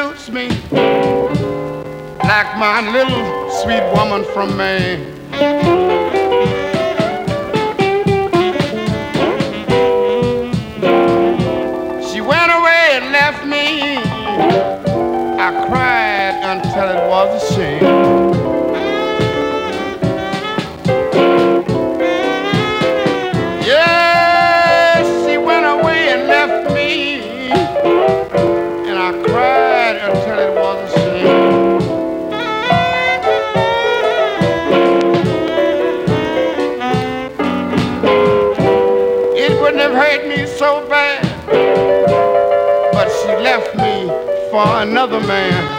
suits me like my little sweet woman from Maine. She went away and left me. I cried until it was a shame. Yes, she went away and left me, and I cried until it was a shame. It wouldn't have hurt me so bad, but she left me for another man.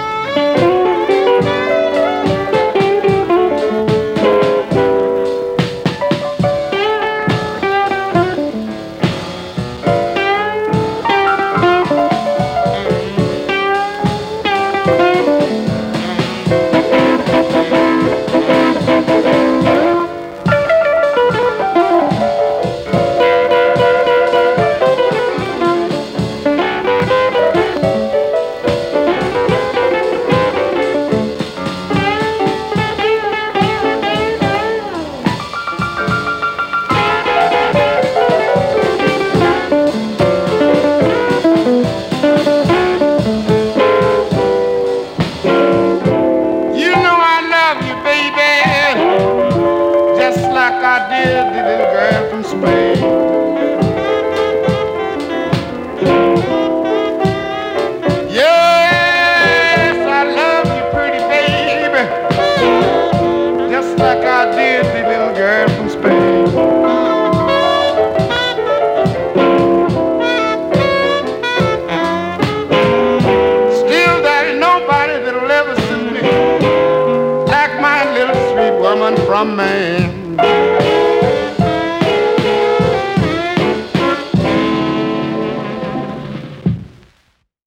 I did the little girl from Spain. Yes, I love you, pretty baby, just like I did the little girl from Spain. Still, there ain't nobody that'll ever suit me like my little sweet woman from Maine.